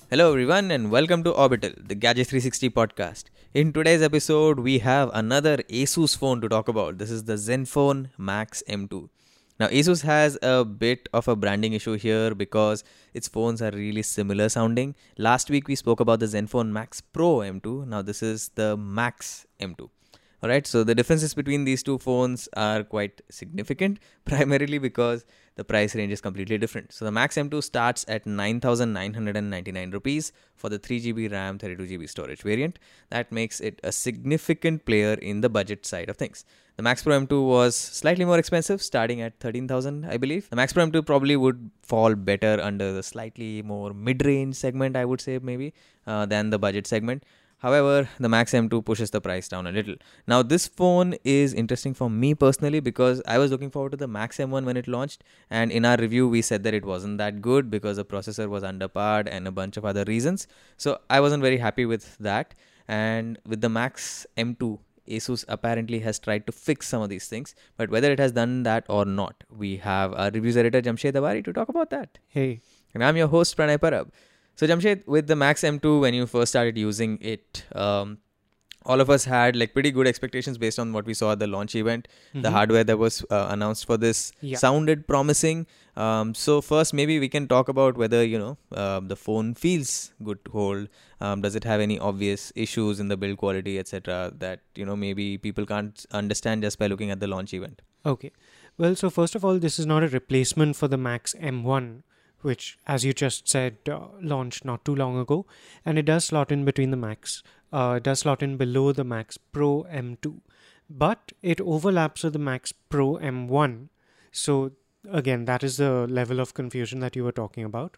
Hello, everyone, and welcome to Orbital, the Gadget 360 podcast. In today's episode, we have another Asus phone to talk about. This is the Zenfone Max M2. Now, Asus has a bit of a branding issue here because its phones are really similar sounding. Last week, we spoke about the Zenfone Max Pro M2. Now, this is the Max M2. Alright, so the differences between these two phones are quite significant, primarily because the price range is completely different. So the Max M2 starts at 9,999 rupees for the 3GB RAM, 32GB storage variant. That makes it a significant player in the budget side of things. The Max Pro M2 was slightly more expensive, starting at 13,000, I believe. The Max Pro M2 probably would fall better under the slightly more mid-range segment, I would say, maybe, than the budget segment. However, the Max M2 pushes the price down a little. Now, this phone is interesting for me personally because I was looking forward to the Max M1 when it launched, and in our review, we said that it wasn't that good because the processor was underpowered and a bunch of other reasons. So, I wasn't very happy with that. And with the Max M2, Asus apparently has tried to fix some of these things, but whether it has done that or not, we have our reviews editor Jamshed Awari to talk about that. Hey. And I'm your host Pranay Parab. So Jamshed, with the Max M2, when you first started using it, all of us had like pretty good expectations based on what we saw at the launch event. The hardware that was announced for this sounded promising. So first, maybe we can talk about whether the phone feels good to hold. Does it have any obvious issues in the build quality, etc. that maybe people can't understand just by looking at the launch event? Okay. Well, so first of all, this is not a replacement for the Max M1, which, as you just said, launched not too long ago. And it does slot in between the Max. It does slot in below the Max Pro M2. But it overlaps with the Max Pro M1. So, again, that is the level of confusion that you were talking about.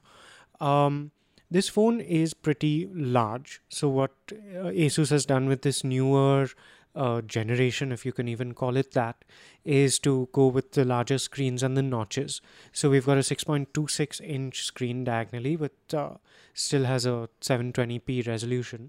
This phone is pretty large. So what Asus has done with this newer generation, if you can even call it that, is to go with the larger screens and the notches. So we've got a 6.26 inch screen diagonally with still has a 720p resolution.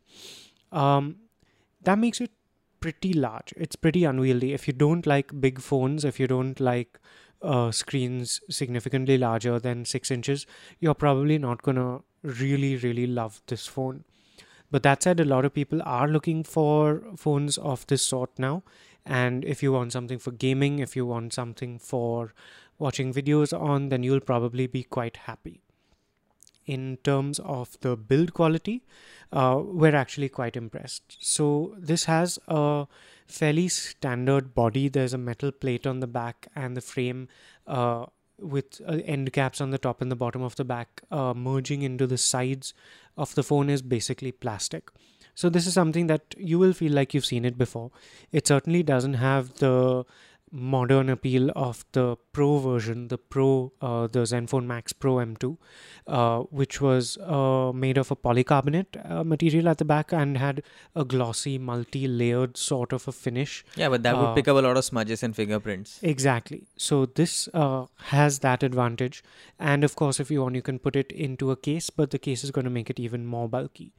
That makes it pretty large. It's pretty unwieldy. If you don't like big phones, if you don't like screens significantly larger than 6 inches, you're probably not gonna really love this phone. But that said, a lot of people are looking for phones of this sort now. And if you want something for gaming, if you want something for watching videos on, then you'll probably be quite happy. In terms of the build quality, we're actually quite impressed. So this has a fairly standard body. There's a metal plate on the back and the frame with end caps on the top and the bottom of the back merging into the sides of the phone is basically plastic. So this is something that you will feel like you've seen it before. It certainly doesn't have the modern appeal of the Pro version, the Zenfone Max Pro M2, which was made of a polycarbonate material at the back and had a glossy, multi-layered sort of a finish. Yeah, but that would pick up a lot of smudges and fingerprints. Exactly. So this has that advantage. And of course, if you want, you can put it into a case, but the case is going to make it even more bulky.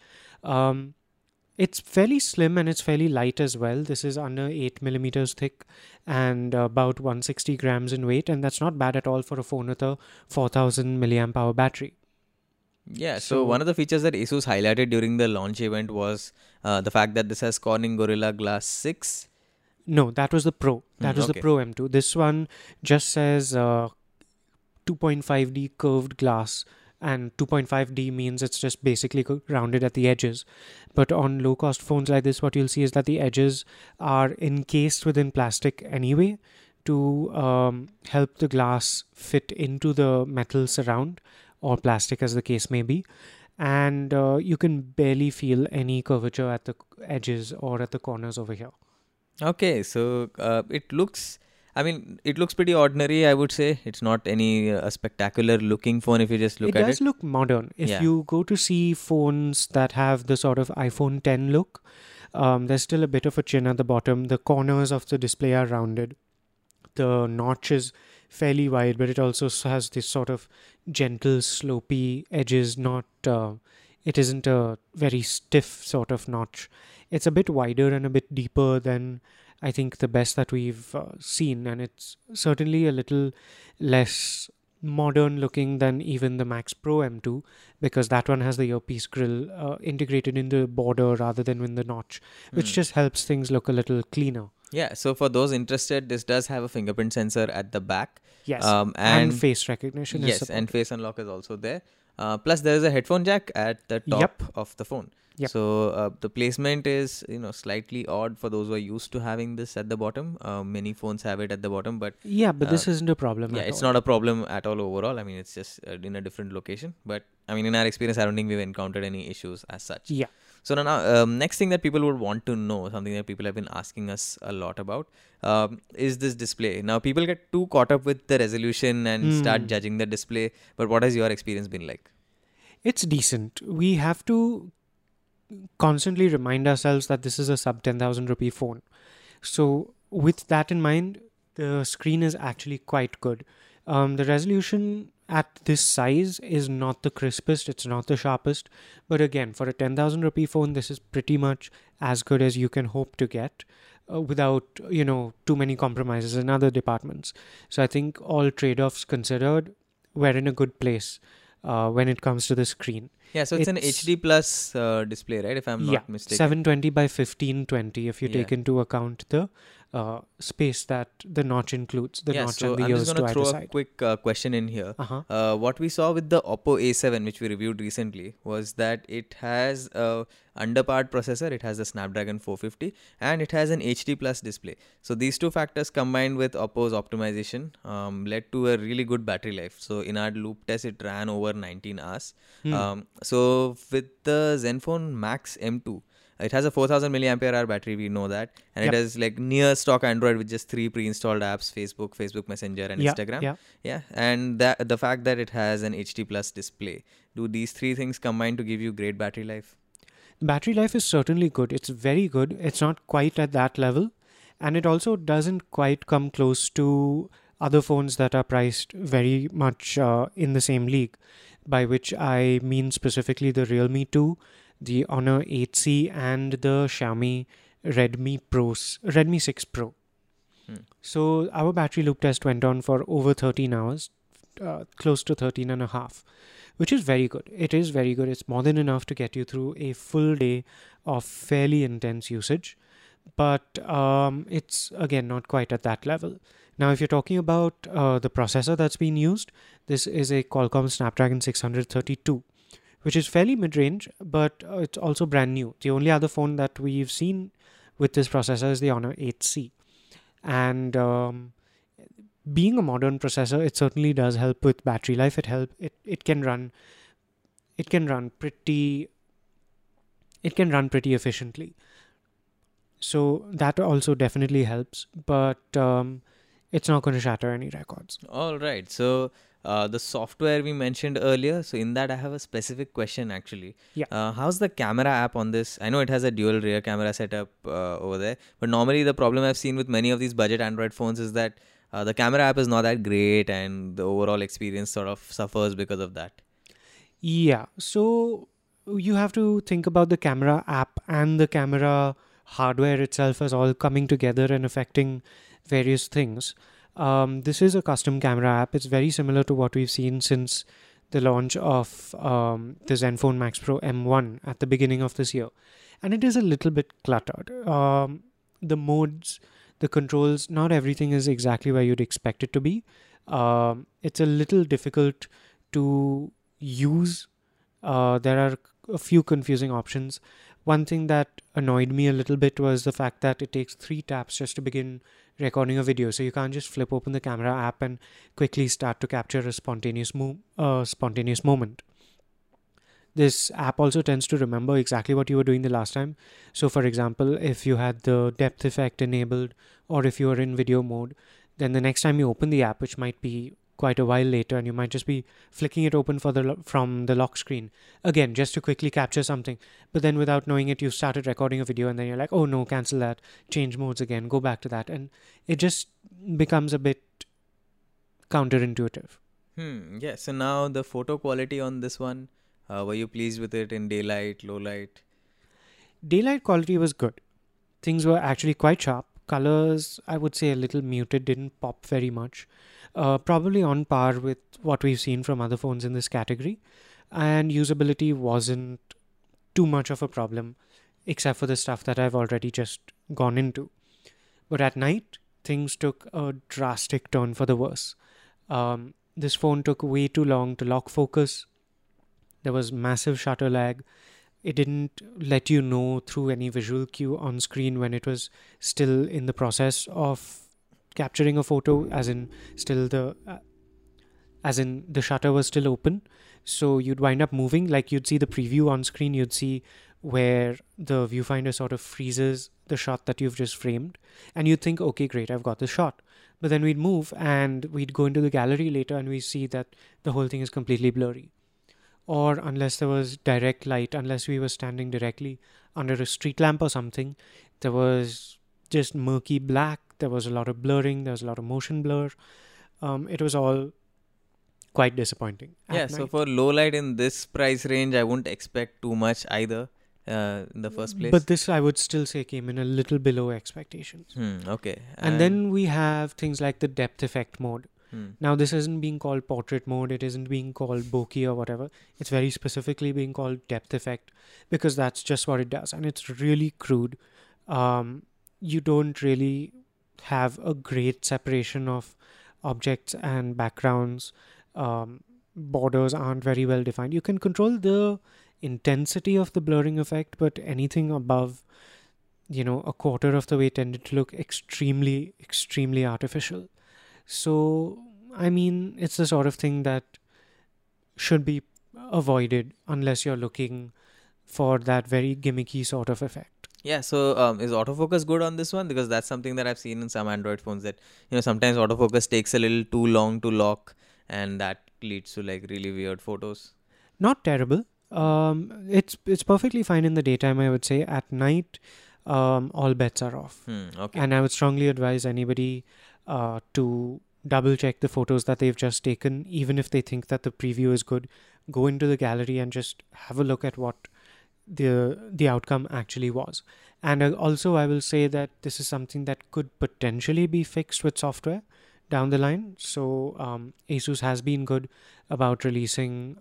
It's fairly slim and it's fairly light as well. This is under 8 millimeters thick and about 160 grams in weight. And that's not bad at all for a phone with a 4000 milliamp hour battery. Yeah, so one of the features that Asus highlighted during the launch event was the fact that this has Corning Gorilla Glass 6. No, that was the Pro. That was the Pro M2. This one just says 2.5D curved glass. And 2.5D means it's just basically rounded at the edges. But on low-cost phones like this, what you'll see is that the edges are encased within plastic anyway to help the glass fit into the metal surround or plastic as the case may be. And you can barely feel any curvature at the edges or at the corners over here. Okay, so it looks pretty ordinary, I would say. It's not any spectacular looking phone if you just look at it. It does look modern. If you go to see phones that have the sort of iPhone 10 look, there's still a bit of a chin at the bottom. The corners of the display are rounded. The notch is fairly wide, but it also has this sort of gentle, slopey edges. It isn't a very stiff sort of notch. It's a bit wider and a bit deeper than I think the best that we've seen, and it's certainly a little less modern looking than even the Max Pro M2, because that one has the earpiece grill integrated in the border rather than in the notch, which Hmm. just helps things look a little cleaner. Yeah, so for those interested, this does have a fingerprint sensor at the back. Yes, and face recognition is yes, and supported. face unlock is also there. Plus, there is a headphone jack at the top Yep. of the phone. Yep. So the placement is slightly odd for those who are used to having this at the bottom. Many phones have it at the bottom, but Yeah, but this isn't a problem yeah, at it's all. not a problem at all overall. I mean, it's just in a different location. But I mean, in our experience, I don't think we've encountered any issues as such. Yeah. So now, next thing that people would want to know, something that people have been asking us a lot about, is this display. Now, people get too caught up with the resolution and start judging the display. But what has your experience been like? It's decent. We have to constantly remind ourselves that this is a sub 10,000 rupee phone. So, with that in mind, the screen is actually quite good. The resolution at this size is not the crispest, it's not the sharpest, but again, for a 10,000 rupee phone, this is pretty much as good as you can hope to get without, too many compromises in other departments. So, I think all trade offs considered, we're in a good place when it comes to the screen. Yeah, so it's an HD plus display, right? If I'm not mistaken. 720 by 1520 if you take Yeah. into account the space that the notch includes, the Yeah, notch so and the I'm just ears going to to either throw a side. quick question in here. Uh-huh. What we saw with the Oppo A7, which we reviewed recently, was that it has a underpowered processor, it has the Snapdragon 450, and it has an HD plus display. So these two factors combined with Oppo's optimization led to a really good battery life. So in our loop test, it ran over 19 hours. So with the Zenfone Max M2, it has a 4000 milliampere hour battery, we know that, and Yep. it has like near stock Android with just 3 pre-installed apps: Facebook Messenger, and Yeah, Instagram. yeah. And that the fact that it has an HD plus display, do these three things combine to give you great battery life? Battery life is certainly good. It's very good. It's not quite at that level. And it also doesn't quite come close to other phones that are priced very much in the same league, by which I mean specifically the Realme 2, the Honor 8C, and the Xiaomi Redmi 6 Pro. So our battery loop test went on for over 13 hours, close to 13 and a half, which is very good. It is very good. It's more than enough to get you through a full day of fairly intense usage. But it's, again, not quite at that level. Now, if you're talking about the processor that's been used, this is a Qualcomm Snapdragon 632, which is fairly mid-range, but it's also brand new. The only other phone that we've seen with this processor is the Honor 8C. And being a modern processor, it certainly does help with battery life. It can run pretty efficiently. So that also definitely helps, but it's not going to shatter any records. All right. So the software we mentioned earlier. So in that, I have a specific question actually. Yeah. How's the camera app on this? I know it has a dual rear camera setup over there, but normally the problem I've seen with many of these budget Android phones is that the camera app is not that great, and the overall experience sort of suffers because of that. Yeah, so you have to think about the camera app and the camera hardware itself as all coming together and affecting various things. This is a custom camera app. It's very similar to what we've seen since the launch of the Zenfone Max Pro M1 at the beginning of this year. And it is a little bit cluttered. The modes, the controls, not everything is exactly where you'd expect it to be. It's a little difficult to use. There are a few confusing options. One thing that annoyed me a little bit was the fact that it takes 3 taps just to begin recording a video. So you can't just flip open the camera app and quickly start to capture a spontaneous moment. This app also tends to remember exactly what you were doing the last time. So for example, if you had the depth effect enabled, or if you were in video mode, then the next time you open the app, which might be quite a while later, and you might just be flicking it open from the lock screen, again, just to quickly capture something. But then without knowing it, you started recording a video, and then you're like, oh no, cancel that, change modes again, go back to that. And it just becomes a bit counterintuitive. Yeah. So now the photo quality on this one, were you pleased with it in daylight, low light? Daylight quality was good. Things were actually quite sharp. Colors, I would say a little muted, didn't pop very much. Probably on par with what we've seen from other phones in this category. And usability wasn't too much of a problem, except for the stuff that I've already just gone into. But at night, things took a drastic turn for the worse. This phone took way too long to lock focus. There was massive shutter lag. It didn't let you know through any visual cue on screen when it was still in the process of capturing a photo, as in the shutter was still open. So you'd wind up moving, like you'd see the preview on screen, you'd see where the viewfinder sort of freezes the shot that you've just framed, and you'd think, okay, great, I've got the shot. But then we'd move and we'd go into the gallery later and we see that the whole thing is completely blurry. Or unless there was direct light, unless we were standing directly under a street lamp or something, there was just murky black. There was a lot of blurring. There was a lot of motion blur. It was all quite disappointing. Yeah, so for low light in this price range, I wouldn't expect too much either in the first place. But this, I would still say, came in a little below expectations. Okay. And then we have things like the depth effect mode. Now, this isn't being called portrait mode. It isn't being called bokeh or whatever. It's very specifically being called depth effect because that's just what it does. And it's really crude. You don't really have a great separation of objects and backgrounds. Borders aren't very well defined. You can control the intensity of the blurring effect, but anything above, a quarter of the way tended to look extremely, extremely artificial. So, I mean, it's the sort of thing that should be avoided unless you're looking for that very gimmicky sort of effect. Yeah, so is autofocus good on this one? Because that's something that I've seen in some Android phones that, sometimes autofocus takes a little too long to lock and that leads to like really weird photos. Not terrible. It's perfectly fine in the daytime, I would say. At night, all bets are off. Okay. And I would strongly advise anybody to double check the photos that they've just taken, even if they think that the preview is good. Go into the gallery and just have a look at what the outcome actually was. And also, I will say that this is something that could potentially be fixed with software down the line. So Asus has been good about releasing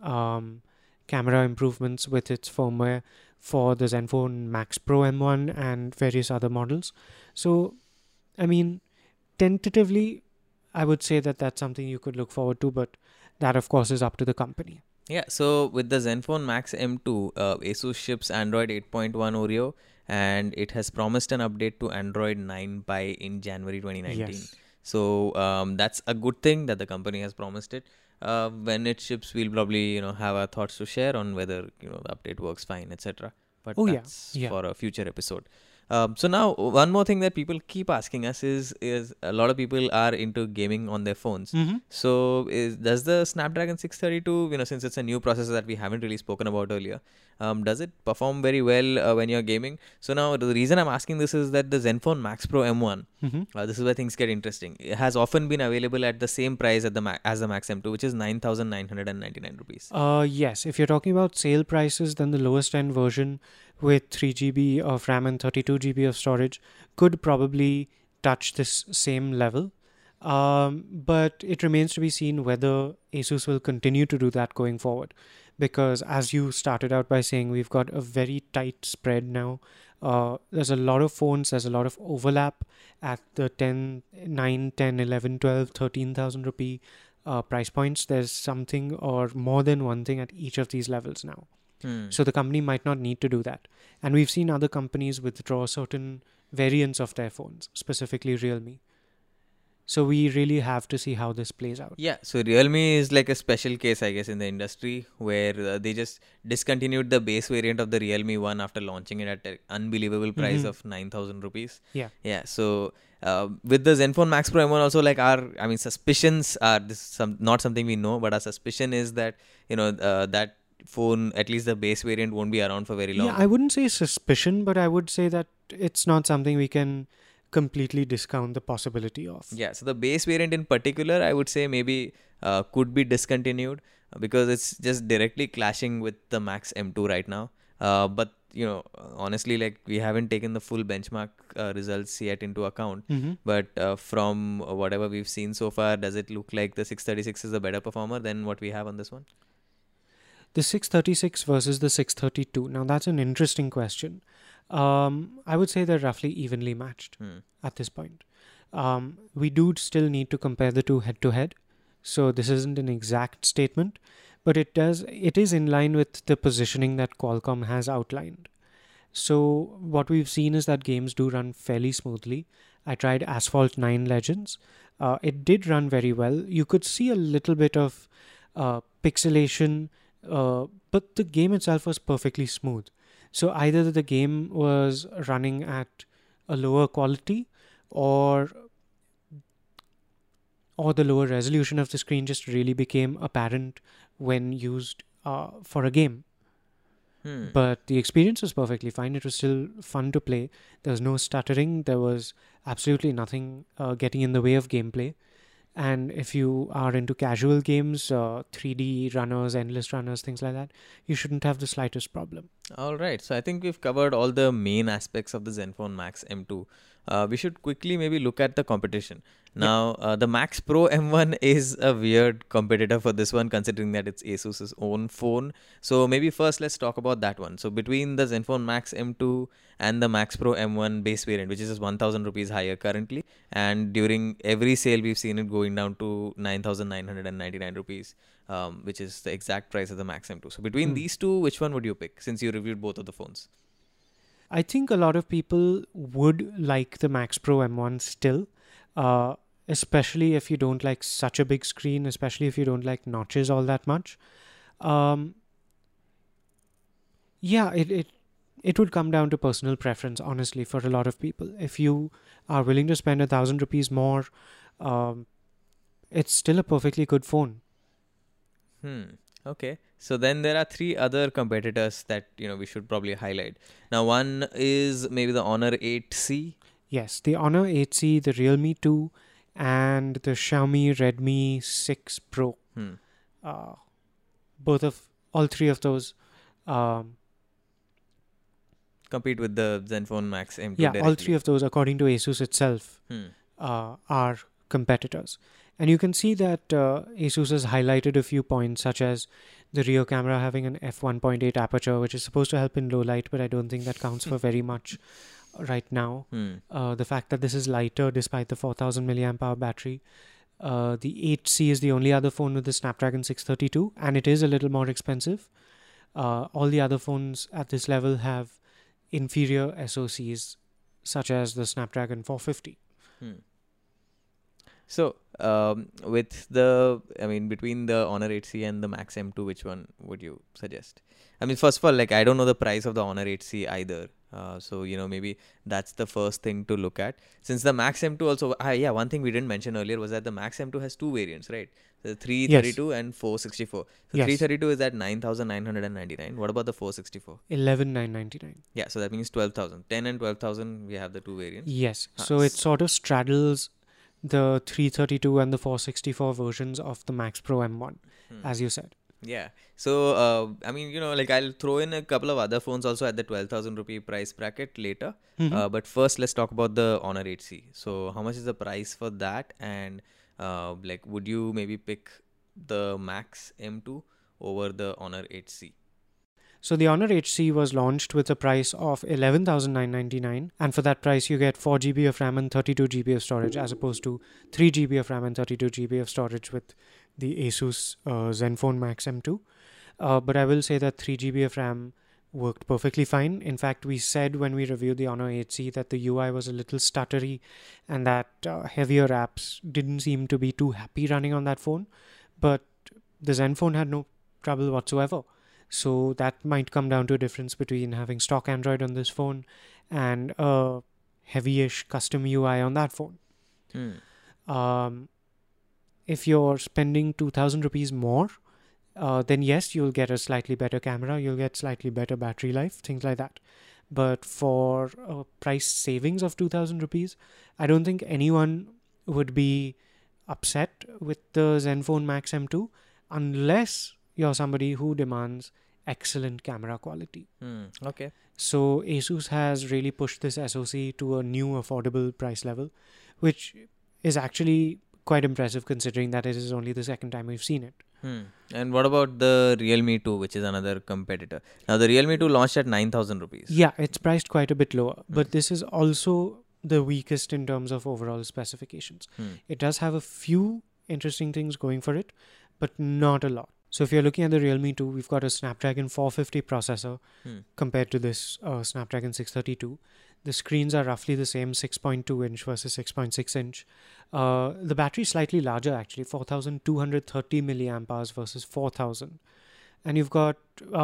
camera improvements with its firmware for the Zenfone Max Pro M1 and various other models. So, I mean, tentatively, I would say that that's something you could look forward to, but that, of course, is up to the company. Yeah, so with the Zenfone Max M2, Asus ships Android 8.1 Oreo, and it has promised an update to Android 9 in January 2019. Yes. So that's a good thing that the company has promised it. When it ships, we'll probably have our thoughts to share on whether the update works fine, etc. But that's for a future episode. So now one more thing that people keep asking us is a lot of people are into gaming on their phones. So does the Snapdragon 632, since it's a new processor that we haven't really spoken about earlier, does it perform very well when you're gaming? So now the reason I'm asking this is that the Zenfone Max Pro M1, this is where things get interesting. It has often been available at the same price as the Max M2, which is 9,999 rupees. Yes, if you're talking about sale prices, then the lowest end version with 3 GB of RAM and 32 GB of storage could probably touch this same level. But it remains to be seen whether Asus will continue to do that going forward. Because as you started out by saying, we've got a very tight spread now. There's a lot of phones, there's a lot of overlap at the 9, 10, 11, 12, 13,000 rupee price points. There's something or more than one thing at each of these levels now. So the company might not need to do that. And we've seen other companies withdraw certain variants of their phones, specifically Realme. So we really have to see how this plays out. Yeah, so Realme is like a special case, I guess, in the industry where they just discontinued the base variant of the Realme 1 after launching it at an unbelievable price of 9,000 rupees. Yeah. Yeah, so with the Zenfone Max Pro M1 also, like suspicions are, not something we know, but our suspicion is that, that phone, at least the base variant, won't be around for very long. Yeah, I wouldn't say suspicion, but I would say that it's not something we can completely discount the possibility of. Yeah, so the base variant in particular, I would say maybe could be discontinued because it's just directly clashing with the Max M2 right now. But honestly, like we haven't taken the full benchmark results yet into account. Mm-hmm. But from whatever we've seen so far, does it look like the 636 is a better performer than what we have on this one? The 636 versus the 632. Now, that's an interesting question. I would say they're roughly evenly matched at this point. We do still need to compare the two head to head. So this isn't an exact statement, but it is in line with the positioning that Qualcomm has outlined. So what we've seen is that games do run fairly smoothly. I tried Asphalt 9 Legends. It did run very well. You could see a little bit of pixelation, but the game itself was perfectly smooth. So either the game was running at a lower quality, or the lower resolution of the screen just really became apparent when used for a game. But the experience was perfectly fine. It was still fun to play. There was no stuttering. There was absolutely nothing getting in the way of gameplay. And if you are into casual games, 3D runners, endless runners, things like that, you shouldn't have the slightest problem. All right. So I think we've covered all the main aspects of the Zenfone Max M2. We should quickly maybe look at the competition. Now, the Max Pro M1 is a weird competitor for this one, considering that it's Asus's own phone. So maybe first let's talk about that one. So between the Zenfone Max M2 and the Max Pro M1 base variant, which is just 1,000 rupees higher currently, and during every sale we've seen it going down to 9,999 rupees, which is the exact price of the Max M2. So between these two, which one would you pick, since you reviewed both of the phones? I think a lot of people would like the Max Pro M1 still, especially if you don't like such a big screen, especially if you don't like notches all that much. It would come down to personal preference, honestly, for a lot of people. If you are willing to spend 1,000 rupees more, it's still a perfectly good phone. Okay. So then there are three other competitors that we should probably highlight. Now, one is maybe the Honor 8C. Yes, the Honor 8C, the Realme 2, and the Xiaomi Redmi 6 Pro. All three of those compete with the Zenfone Max M2 directly. All three of those, according to Asus itself, are competitors. And you can see that Asus has highlighted a few points, such as the rear camera having an f1.8 aperture, which is supposed to help in low light, but I don't think that counts for very much right now. The fact that this is lighter despite the 4,000 milliamp hour battery. The 8C is the only other phone with the Snapdragon 632, and it is a little more expensive. All the other phones at this level have inferior SoCs, such as the Snapdragon 450. So, between the Honor 8C and the Max M2, which one would you suggest? I mean, first of all, I don't know the price of the Honor 8C either. So, maybe that's the first thing to look at. Since the Max M2 also, one thing we didn't mention earlier was that the Max M2 has two variants, right? The 332 and 464. So, 332 is at 9,999. What about the 464? 11,999. Yeah, so that means 12,000. 10 and 12,000, we have the two variants. Yes. So, it sort of straddles the 332 and the 464 versions of the Max Pro M1, as you said. Yeah. So, I'll throw in a couple of other phones also at the 12,000 rupee price bracket later. But first, let's talk about the Honor 8C. So, how much is the price for that? And, would you maybe pick the Max M2 over the Honor 8C? So the Honor 8C was launched with a price of 11,999, and for that price you get 4 GB of RAM and 32 GB of storage, as opposed to 3 GB of RAM and 32 GB of storage with the Asus Zenfone Max M2. But I will say that 3 GB of RAM worked perfectly fine. In fact, we said when we reviewed the Honor 8C that the UI was a little stuttery and that heavier apps didn't seem to be too happy running on that phone. But the Zenfone had no trouble whatsoever. So that might come down to a difference between having stock Android on this phone and a heavy-ish custom UI on that phone. If you're spending 2,000 rupees more, then yes, you'll get a slightly better camera, you'll get slightly better battery life, things like that. But for a price savings of 2,000 rupees, I don't think anyone would be upset with the Zenfone Max M2 unless you're somebody who demands excellent camera quality. Okay. So Asus has really pushed this SoC to a new affordable price level, which is actually quite impressive considering that it is only the second time we've seen it. And what about the Realme 2, which is another competitor? Now, the Realme 2 launched at 9,000 rupees. Yeah, it's priced quite a bit lower, but this is also the weakest in terms of overall specifications. It does have a few interesting things going for it, but not a lot. So if you're looking at the Realme 2, we've got a Snapdragon 450 processor compared to this Snapdragon 632. The screens are roughly the same, 6.2 inch versus 6.6 inch. The battery is slightly larger actually, 4,230 milliamp hours versus 4,000. And you've got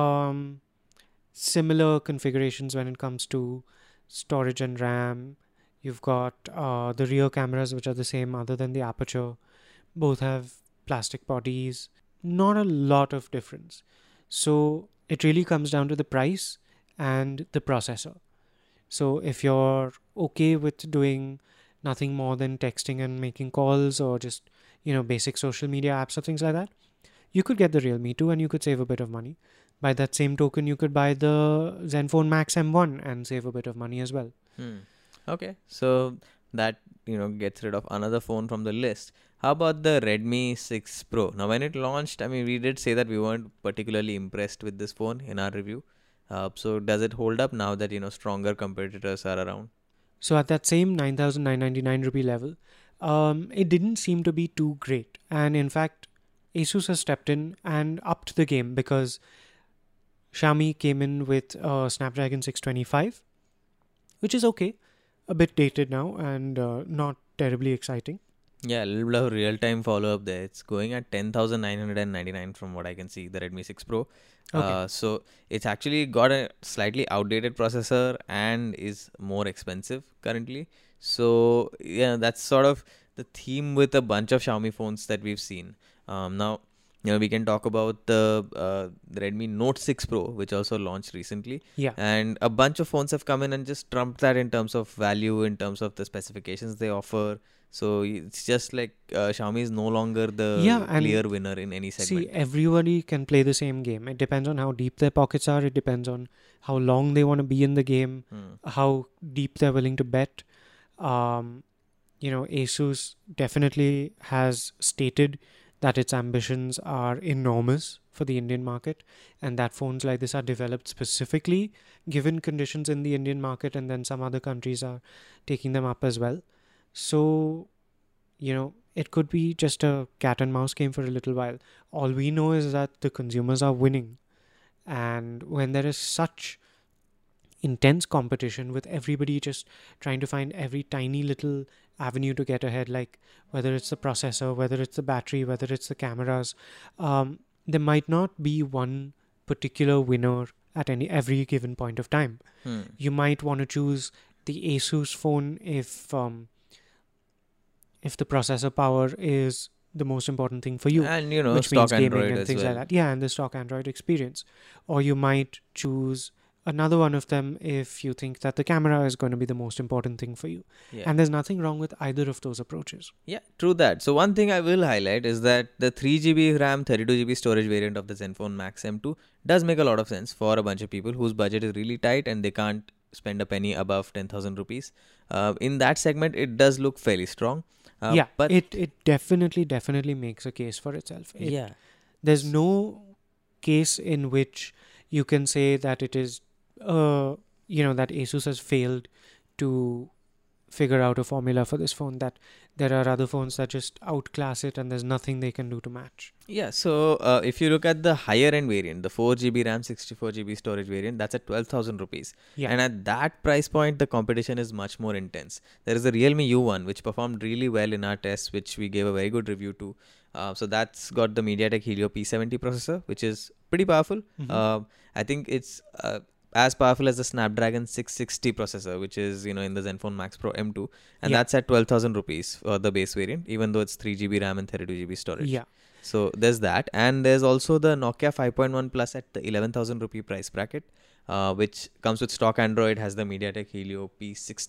similar configurations when it comes to storage and RAM. You've got the rear cameras, which are the same other than the aperture. Both have plastic bodies. Not a lot of difference. So it really comes down to the price and the processor. So if you're okay with doing nothing more than texting and making calls or just, basic social media apps or things like that, you could get the Realme 2 and you could save a bit of money. By that same token, you could buy the Zenfone Max M1 and save a bit of money as well. Okay, so that gets rid of another phone from the list. How about the Redmi 6 Pro? Now, when it launched, we did say that we weren't particularly impressed with this phone in our review. So does it hold up now that stronger competitors are around? So at that same 9,999 rupee level, it didn't seem to be too great. And in fact, Asus has stepped in and upped the game because Xiaomi came in with Snapdragon 625, which is okay, a bit dated now and not terribly exciting. Yeah, a little bit of real-time follow-up there. It's going at 10,999 from what I can see, the Redmi 6 Pro. Okay. So it's actually got a slightly outdated processor and is more expensive currently. So yeah, that's sort of the theme with a bunch of Xiaomi phones that we've seen. Now, we can talk about the Redmi Note 6 Pro, which also launched recently. Yeah. And a bunch of phones have come in and just trumped that in terms of value, in terms of the specifications they offer. So it's just like Xiaomi is no longer the clear winner in any segment. See, everybody can play the same game. It depends on how deep their pockets are. It depends on how long they want to be in the game, how deep they're willing to bet. Asus definitely has stated that its ambitions are enormous for the Indian market and that phones like this are developed specifically given conditions in the Indian market, and then some other countries are taking them up as well. So, it could be just a cat and mouse game for a little while. All we know is that the consumers are winning. And when there is such intense competition with everybody just trying to find every tiny little avenue to get ahead, like whether it's the processor, whether it's the battery, whether it's the cameras, there might not be one particular winner at every given point of time. You might want to choose the Asus phone if the processor power is the most important thing for you, and which stock means gaming Android and as things well. like that. Yeah, and the stock Android experience. Or you might choose another one of them if you think that the camera is going to be the most important thing for you. Yeah. And there's nothing wrong with either of those approaches. Yeah, true that. So one thing I will highlight is that the 3GB RAM, 32GB storage variant of the Zenfone Max M2 does make a lot of sense for a bunch of people whose budget is really tight and they can't spend a penny above 10,000 rupees. In that segment, it does look fairly strong. But it definitely makes a case for itself. There's no case in which you can say that it is, that Asus has failed to figure out a formula for this phone, that there are other phones that just outclass it and there's nothing they can do to match. Yeah, so if you look at the higher end variant, the 4GB RAM, 64GB storage variant, that's at 12,000 rupees. Yeah. And at that price point, the competition is much more intense. There is the Realme U1, which performed really well in our tests, which we gave a very good review to. So that's got the MediaTek Helio P70 processor, which is pretty powerful. I think it's as powerful as the Snapdragon 660 processor, which is in the Zenfone Max Pro M2, and that's at 12,000 rupees for the base variant, even though it's 3GB RAM and 32GB storage. Yeah. So there's that, and there's also the Nokia 5.1 Plus at the 11,000 rupee price bracket, which comes with stock Android, has the MediaTek Helio P60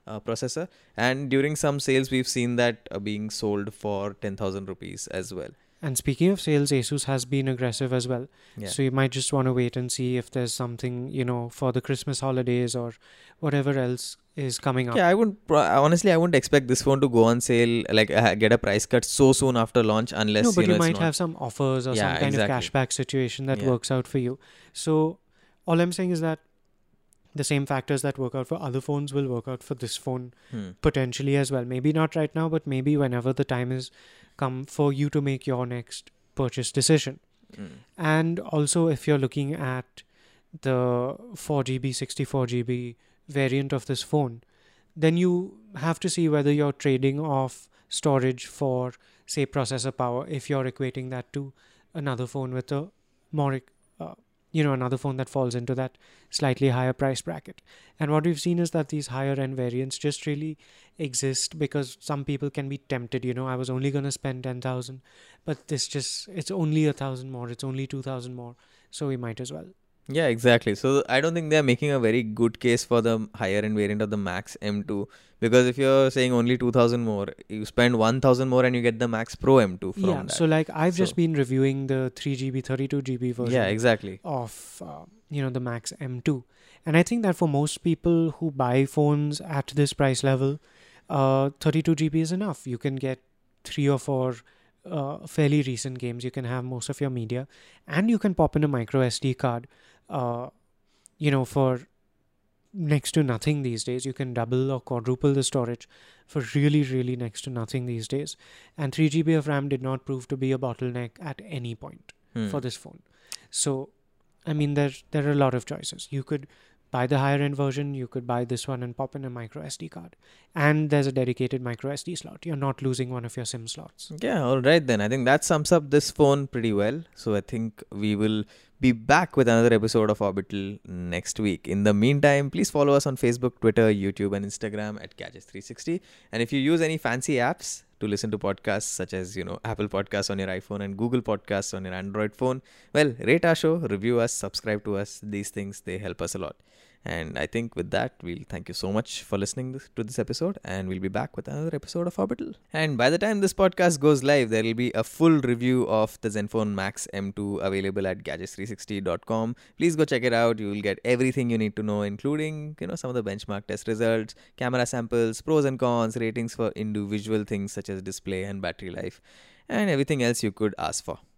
processor. And during some sales, we've seen that being sold for 10,000 rupees as well. And speaking of sales, Asus has been aggressive as well. Yeah. So you might just want to wait and see if there's something, for the Christmas holidays or whatever else is coming up. Yeah, honestly, I wouldn't expect this phone to go on sale, like get a price cut so soon after launch, unless No, but you it's might not. have some offers or Yeah, some kind exactly. of cashback situation that Yeah. works out for you. So all I'm saying is that the same factors that work out for other phones will work out for this phone potentially as well. Maybe not right now, but maybe whenever the time is come for you to make your next purchase decision. And also, if you're looking at the 4GB, 64GB variant of this phone, then you have to see whether you're trading off storage for, say, processor power, if you're equating that to another phone with a more, another phone that falls into that slightly higher price bracket. And what we've seen is that these higher end variants just really exist because some people can be tempted. I was only going to spend 10,000, but it's only 1,000 more, it's only 2,000 more, so we might as well. Yeah, exactly. So I don't think they're making a very good case for the higher end variant of the Max M2, because if you're saying only 2,000 more, you spend 1,000 more and you get the Max Pro M2 from that. So like I've just been reviewing the 3GB, 32GB version. Yeah, exactly. Of the Max M2, and I think that for most people who buy phones at this price level, 32GB is enough. You can get 3 or 4 fairly recent games. You can have most of your media, and you can pop in a micro SD card. For next to nothing these days. You can double or quadruple the storage for really, really next to nothing these days. And 3GB of RAM did not prove to be a bottleneck at any point for this phone. So, I mean, there are a lot of choices. You could buy the higher end version, you could buy this one and pop in a micro SD card. And there's a dedicated micro SD slot. You're not losing one of your SIM slots. Yeah, all right then. I think that sums up this phone pretty well. So I think we will be back with another episode of Orbital next week. In the meantime, please follow us on Facebook, Twitter, YouTube and Instagram at Gadgets360. And if you use any fancy apps to listen to podcasts such as, Apple Podcasts on your iPhone and Google Podcasts on your Android phone, well, rate our show, review us, subscribe to us. These things, they help us a lot. And I think with that, we'll thank you so much for listening to this episode, and we'll be back with another episode of Orbital. And by the time this podcast goes live, there will be a full review of the Zenfone Max M2 available at gadgets360.com. Please go check it out. You will get everything you need to know, including, some of the benchmark test results, camera samples, pros and cons, ratings for individual things such as display and battery life, and everything else you could ask for.